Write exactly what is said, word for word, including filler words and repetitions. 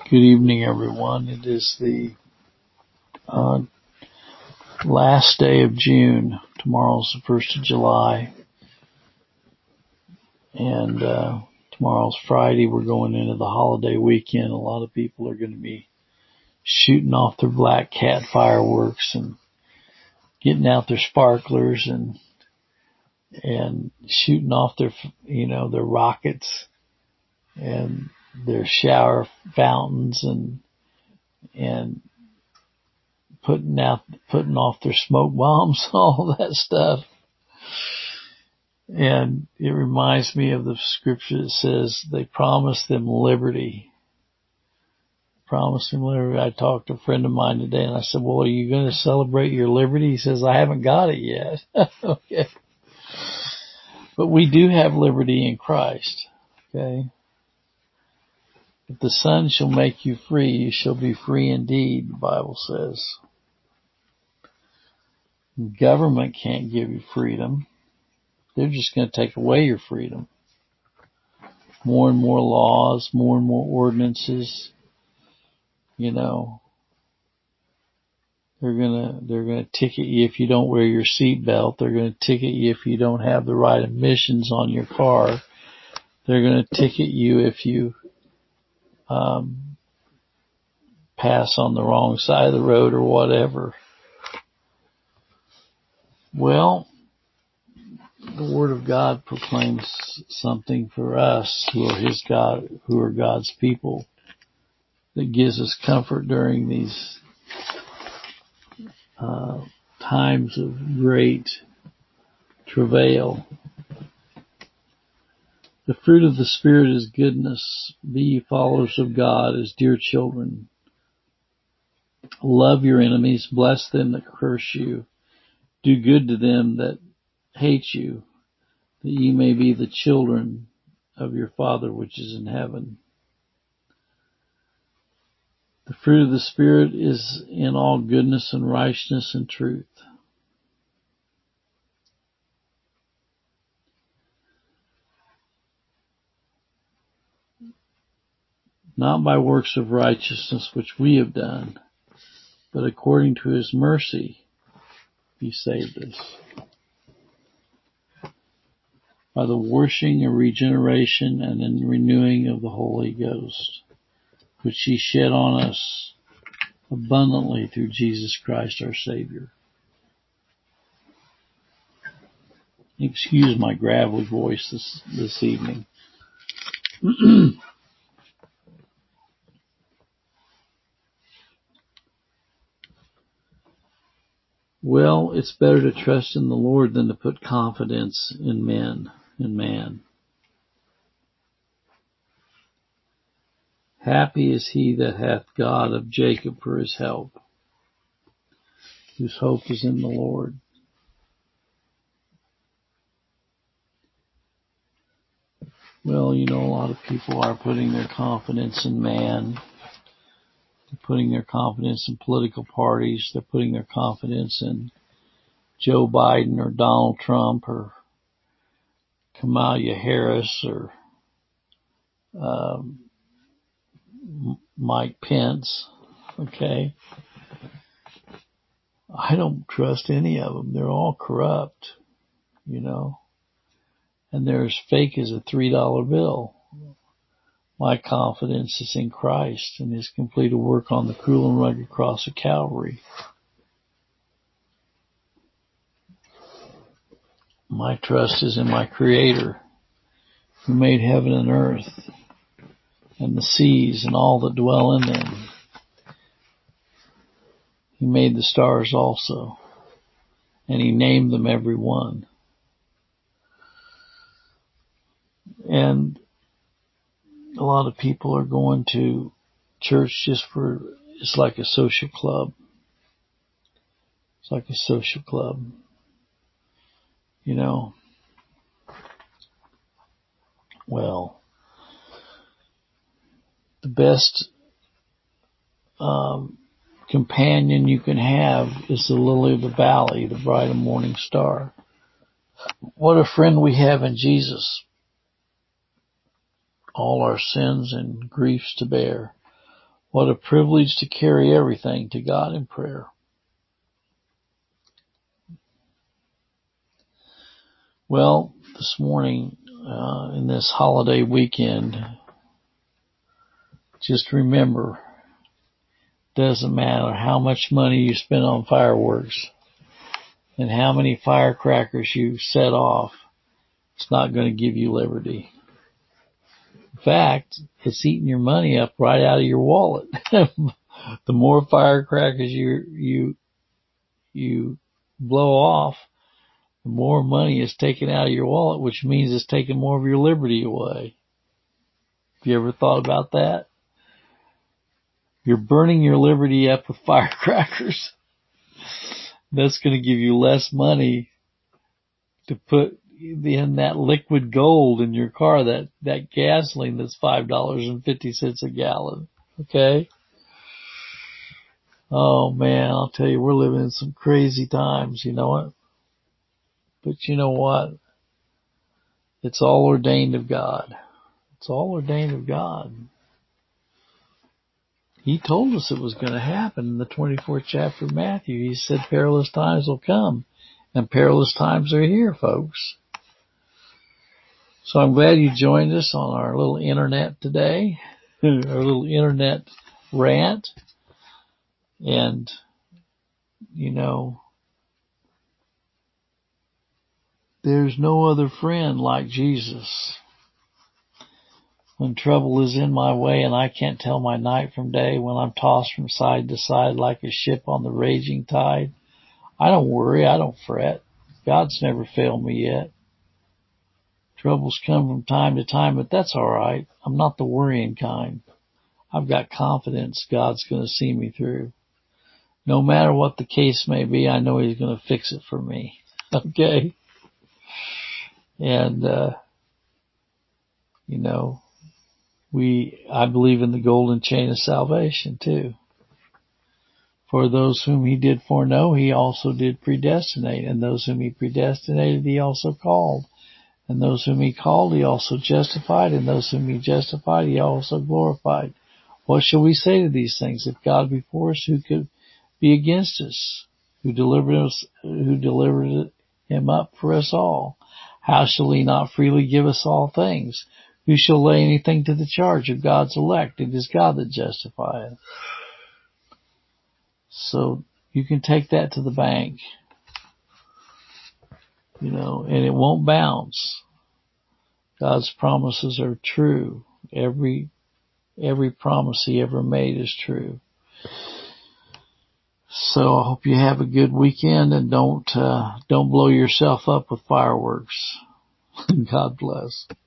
Good evening, everyone. It is the uh, last day of June. Tomorrow's the first of July. And uh, tomorrow's Friday. We're going into the holiday weekend. A lot of people are going to be shooting off their black cat fireworks and getting out their sparklers and and shooting off their, you know, their rockets and their shower fountains and and putting out, putting off their smoke bombs, all that stuff. And it reminds me of the scripture that says they promised them liberty. Promised them liberty. I talked to a friend of mine today and I said, well, are you going to celebrate your liberty? He says, I haven't got it yet. Okay. But we do have liberty in Christ. Okay. If the Son shall make you free, you shall be free indeed, the Bible says. Government can't give you freedom. They're just going to take away your freedom. More and more laws, more and more ordinances, you know. They're gonna, they're gonna ticket you if you don't wear your seatbelt. They're gonna ticket you if you don't have the right emissions on your car. They're gonna ticket you if you, um, pass on the wrong side of the road or whatever. Well, the Word of God proclaims something for us who are His God, who are God's people, that gives us comfort during these uh, times of great travail. The fruit of the Spirit is goodness. Be ye followers of God as dear children. Love your enemies. Bless them that curse you. Do good to them that hate you, that ye may be the children of your Father which is in heaven. The fruit of the Spirit is in all goodness and righteousness and truth. Not by works of righteousness which we have done, but according to His mercy He saved us, by the washing and regeneration and in renewing of the Holy Ghost, which He shed on us abundantly through Jesus Christ our Savior. Excuse my gravelly voice this, this evening. Well, it's better to trust in the Lord than to put confidence in men, in man. Happy is he that hath God of Jacob for his help, whose hope is in the Lord. Well, you know, a lot of people are putting their confidence in man. They're putting their confidence in political parties. They're putting their confidence in Joe Biden or Donald Trump or Kamala Harris or um, Mike Pence. Okay. I don't trust any of them. They're all corrupt, you know, and they're as fake as a three dollar bill. My confidence is in Christ and His completed work on the cruel and rugged cross of Calvary. My trust is in my Creator, who made heaven and earth and the seas and all that dwell in them. He made the stars also, and He named them every one. And a lot of people are going to church just for, it's like a social club. It's like a social club. You know, well, the best um, companion you can have is the lily of the valley, the bright and morning star. What a friend we have in Jesus. All our sins and griefs to bear. What a privilege to carry everything to God in prayer. Well, this morning, uh, in this holiday weekend, just remember, doesn't matter how much money you spend on fireworks and how many firecrackers you set off, it's not going to give you liberty. In fact, it's eating your money up right out of your wallet. The more firecrackers you, you, you blow off, the more money is taken out of your wallet, which means it's taking more of your liberty away. Have you ever thought about that? You're burning your liberty up with firecrackers. That's going to give you less money to put in that liquid gold in your car, that, that gasoline that's five dollars and fifty cents a gallon. Okay? Oh man, I'll tell you, we're living in some crazy times, you know it? But you know what? It's all ordained of God. It's all ordained of God. He told us it was going to happen in the twenty-fourth chapter of Matthew. He said perilous times will come, and perilous times are here, folks. So I'm glad you joined us on our little internet today, our little internet rant. And, you know, there's no other friend like Jesus. When trouble is in my way and I can't tell my night from day, when I'm tossed from side to side like a ship on the raging tide, I don't worry, I don't fret. God's never failed me yet. Troubles come from time to time, but that's all right. I'm not the worrying kind. I've got confidence God's going to see me through. No matter what the case may be, I know He's going to fix it for me. Okay? And, uh, you know, we, I believe in the golden chain of salvation too. For those whom He did foreknow, He also did predestinate. And those whom He predestinated, He also called. And those whom He called, He also justified. And those whom He justified, He also glorified. What shall we say to these things? If God be for us, who could be against us? Who delivered us, who delivered Him up for us all? How shall He not freely give us all things? Who shall lay anything to the charge of God's elect? It is God that justifieth. So you can take that to the bank, you know, and it won't bounce. God's promises are true. Every, every promise He ever made is true. So I hope you have a good weekend and don't, uh, don't blow yourself up with fireworks. God bless.